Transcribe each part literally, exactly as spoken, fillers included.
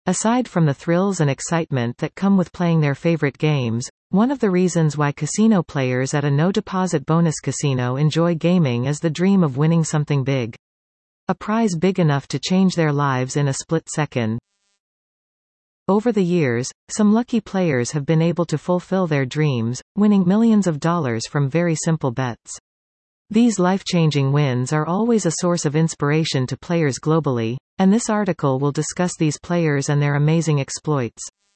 Aside from the thrills and excitement that come with playing their favorite games, one of the reasons why casino players at a no-deposit bonus casino enjoy gaming is the dream of winning something big. A prize big enough to change their lives in a split second. Over the years, some lucky players have been able to fulfill their dreams, winning millions of dollars from very simple bets. These life-changing wins are always a source of inspiration to players globally, and this article will discuss these players and their amazing exploits.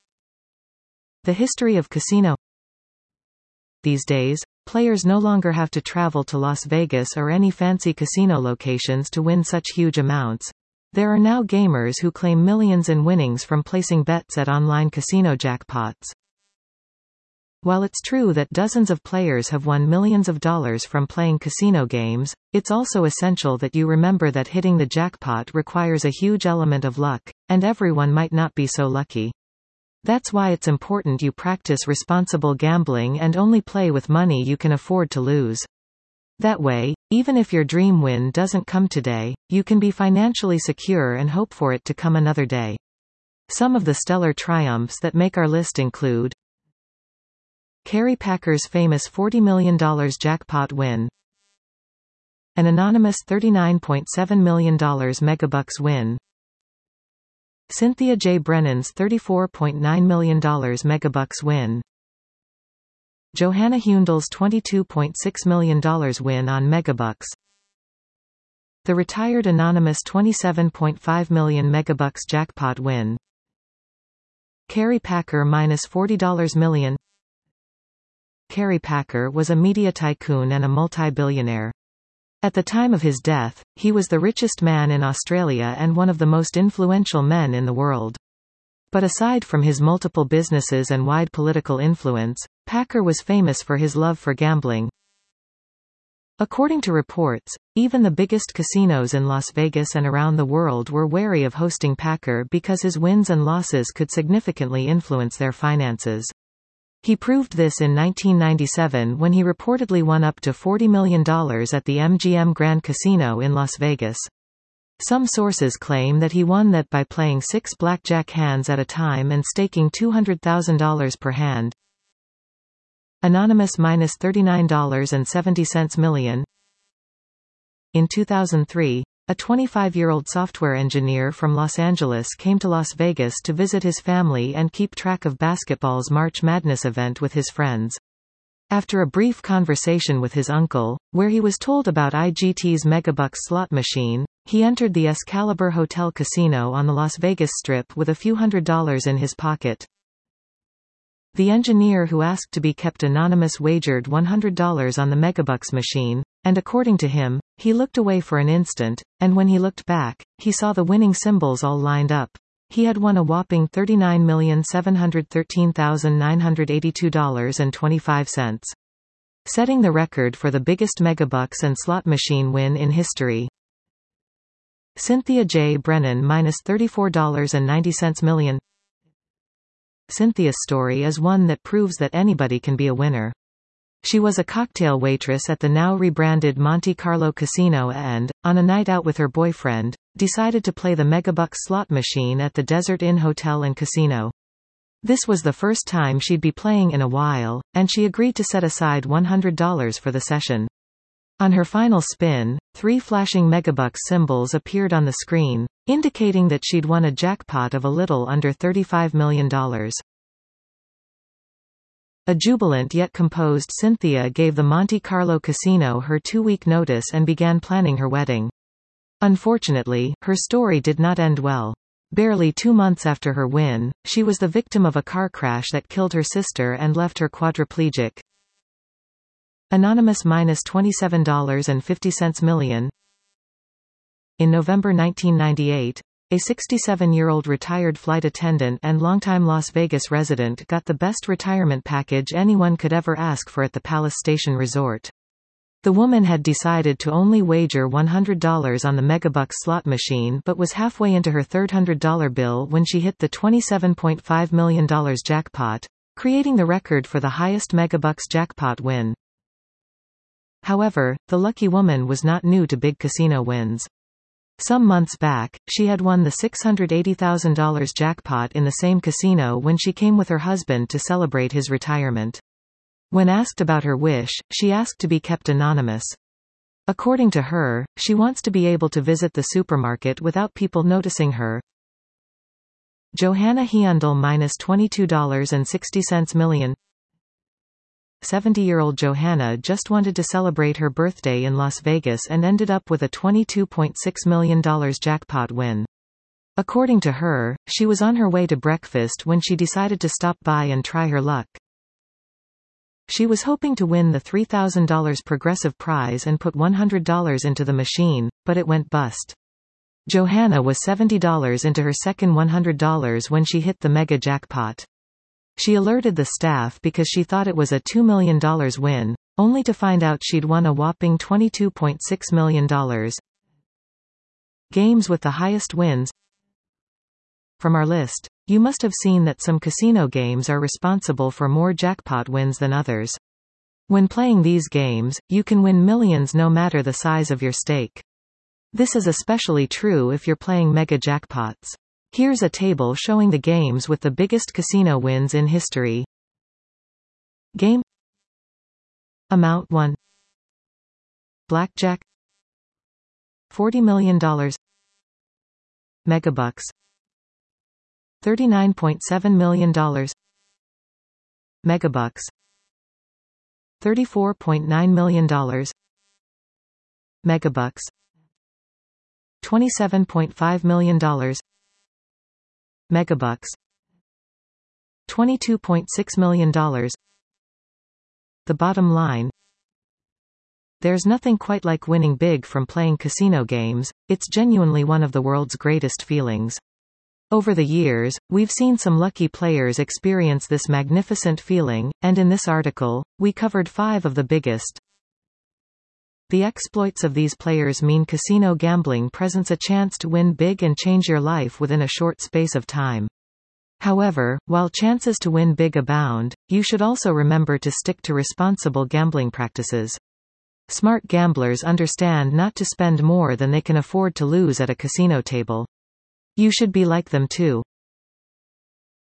The history of casino. These days, players no longer have to travel to Las Vegas or any fancy casino locations to win such huge amounts. There are now gamers who claim millions in winnings from placing bets at online casino jackpots. While it's true that dozens of players have won millions of dollars from playing casino games, it's also essential that you remember that hitting the jackpot requires a huge element of luck, and everyone might not be so lucky. That's why it's important you practice responsible gambling and only play with money you can afford to lose. That way, even if your dream win doesn't come today, you can be financially secure and hope for it to come another day. Some of the stellar triumphs that make our list include Kerry Packer's famous forty million dollars jackpot win, an anonymous thirty-nine point seven million dollars megabucks win, Cynthia J. Brennan's thirty-four point nine million dollars megabucks win, Johanna Hundal's twenty-two point six million dollars win on megabucks, the retired anonymous twenty-seven point five million megabucks jackpot win, Kerry Packer minus forty million dollars. Kerry Packer was a media tycoon and a multi-billionaire. At the time of his death, he was the richest man in Australia and one of the most influential men in the world. But aside from his multiple businesses and wide political influence, Packer was famous for his love for gambling. According to reports, even the biggest casinos in Las Vegas and around the world were wary of hosting Packer because his wins and losses could significantly influence their finances. He proved this in nineteen ninety-seven when he reportedly won up to forty million dollars at the M G M Grand Casino in Las Vegas. Some sources claim that he won that by playing six blackjack hands at a time and staking two hundred thousand dollars per hand. Anonymous minus thirty-nine point seven zero million. In two thousand three, a twenty-five-year-old software engineer from Los Angeles came to Las Vegas to visit his family and keep track of basketball's March Madness event with his friends. After a brief conversation with his uncle, where he was told about I G T's Megabucks slot machine, he entered the Excalibur Hotel Casino on the Las Vegas Strip with a few hundred dollars in his pocket. The engineer who asked to be kept anonymous wagered one hundred dollars on the Megabucks machine, and according to him, he looked away for an instant, and when he looked back, he saw the winning symbols all lined up. He had won a whopping thirty-nine million seven hundred thirteen thousand nine hundred eighty-two dollars and twenty-five cents. Setting the record for the biggest Megabucks and slot machine win in history. Cynthia J. Brennan minus thirty-four point nine zero million. Cynthia's story is one that proves that anybody can be a winner. She was a cocktail waitress at the now rebranded Monte Carlo Casino and, on a night out with her boyfriend, decided to play the Megabucks slot machine at the Desert Inn Hotel and Casino. This was the first time she'd be playing in a while, and she agreed to set aside one hundred dollars for the session. On her final spin, three flashing Megabucks symbols appeared on the screen, indicating that she'd won a jackpot of a little under thirty-five million dollars. A jubilant yet composed Cynthia gave the Monte Carlo Casino her two-week notice and began planning her wedding. Unfortunately, her story did not end well. Barely two months after her win, she was the victim of a car crash that killed her sister and left her quadriplegic. Anonymous minus twenty-seven point five zero million. In November nineteen ninety-eight, a sixty-seven-year-old retired flight attendant and longtime Las Vegas resident got the best retirement package anyone could ever ask for at the Palace Station Resort. The woman had decided to only wager one hundred dollars on the Megabucks slot machine but was halfway into her third one hundred dollar bill when she hit the twenty-seven point five million dollars jackpot, creating the record for the highest Megabucks jackpot win. However, the lucky woman was not new to big casino wins. Some months back, she had won the six hundred eighty thousand dollars jackpot in the same casino when she came with her husband to celebrate his retirement. When asked about her wish, she asked to be kept anonymous. According to her, she wants to be able to visit the supermarket without people noticing her. Johanna Hyundal minus twenty-two dollars and sixty cents million. seventy-year-old Johanna just wanted to celebrate her birthday in Las Vegas and ended up with a twenty-two point six million dollars jackpot win. According to her, she was on her way to breakfast when she decided to stop by and try her luck. She was hoping to win the three thousand dollars Progressive prize and put one hundred dollars into the machine, but it went bust. Johanna was seventy dollars into her second one hundred dollars when she hit the mega jackpot. She alerted the staff because she thought it was a two million dollars win, only to find out she'd won a whopping twenty-two point six million dollars. Games with the highest wins. From our list, you must have seen that some casino games are responsible for more jackpot wins than others. When playing these games, you can win millions no matter the size of your stake. This is especially true if you're playing mega jackpots. Here's a table showing the games with the biggest casino wins in history. Game Amount one. Blackjack forty million dollars. Megabucks thirty-nine point seven million dollars. Megabucks thirty-four point nine million dollars. Megabucks twenty-seven point five million dollars. Megabucks twenty-two point six million dollars. The bottom line: there's nothing quite like winning big from playing casino games. It's genuinely one of the world's greatest feelings. Over the years, we've seen some lucky players experience this magnificent feeling, and in this article, we covered five of the biggest. The exploits of these players mean casino gambling presents a chance to win big and change your life within a short space of time. However, while chances to win big abound, you should also remember to stick to responsible gambling practices. Smart gamblers understand not to spend more than they can afford to lose at a casino table. You should be like them too.